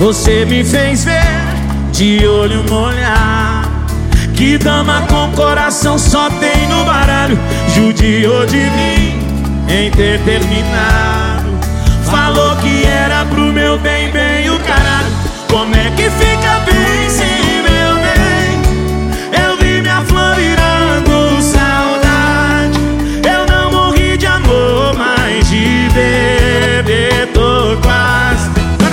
Você me fez ver de olho molhado que dama com coração só tem no baralho. Judiou de mim em ter terminado. Falou que era pro meu bem, bem o caralho. Como é que fica bem sem meu bem? Eu vi minha flor virando saudade. Eu não morri de amor, mas de beber tô quase.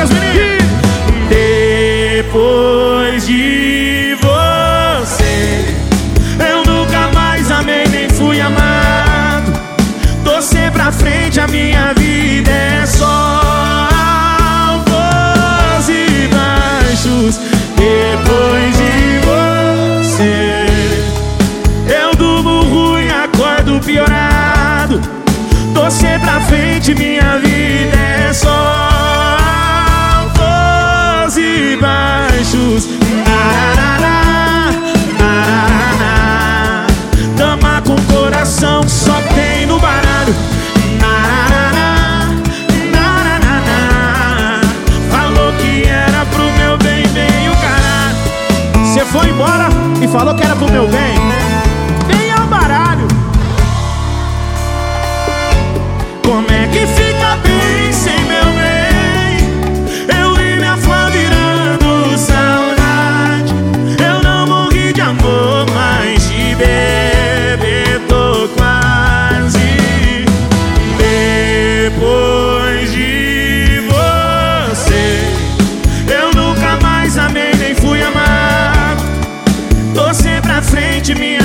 Depois de você, eu nunca mais amei nem fui amado. Tô sempre à frente, a minha vida é só altos e baixos. Depois de você, eu durmo ruim, acordo piorado. Tô sempre à frente, minha vida é só altos e baixos. Dama com coração só tem no baralho. Falou que era pro meu bem, bem o caralho. Você foi embora e falou que era pro meu bem. Vem ao baralho. Como é que fica bem sem meu bem? Eu vi minha flor virando saudade. Eu não morri de amor, mas de beber tô quase. Depois de você, eu nunca mais amei nem fui amado. Tô sempre à frente, minha